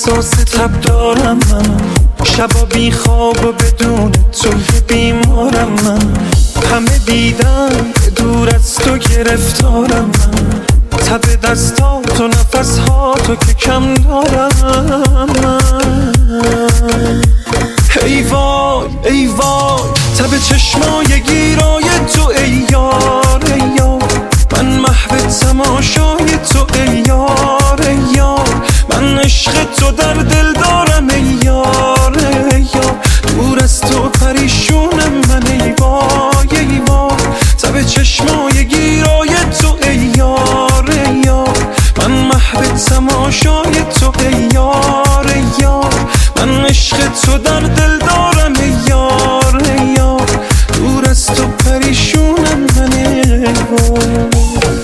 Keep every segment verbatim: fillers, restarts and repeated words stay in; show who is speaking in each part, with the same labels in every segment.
Speaker 1: احساس تب دارم من، شبا بی خواب و بدون تو یه بیمارم من. همه دیدن دور از تو گرفتارم من، تب دستات و نفسهاتو که کم دارم من. ای وای ای وای تب چشمای گیرای تو ای یار ای یار، من محو تماشای تو ای یار ای یار، من عشق تو در دل دارم ای یار ای یار، دور از تو پریشونم من ای وای ای وای، تب چشمای گیرای تو ای یار ای یار، من محو تماشای تو ای یار ای یار، من عشق تو در دل دارم ای یار ای یار، دور از تو پریشونم من ای وای.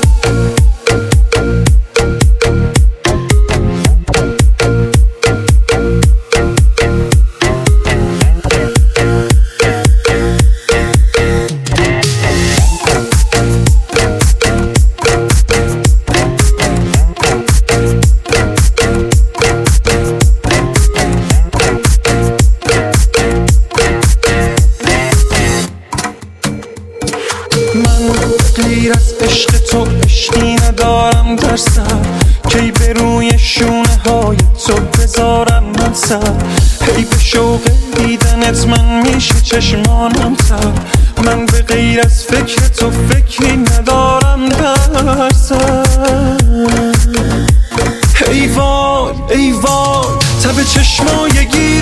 Speaker 1: غیر از عشق تو عشقی ندارم در سر، کی به روی شونه های تو بذارم من سر، هی به شوق دیدنت من میشه چشمانم تر، من به غیر از فکر تو فکری ندارم در سر. ای وای ای وای تب چشمای گیر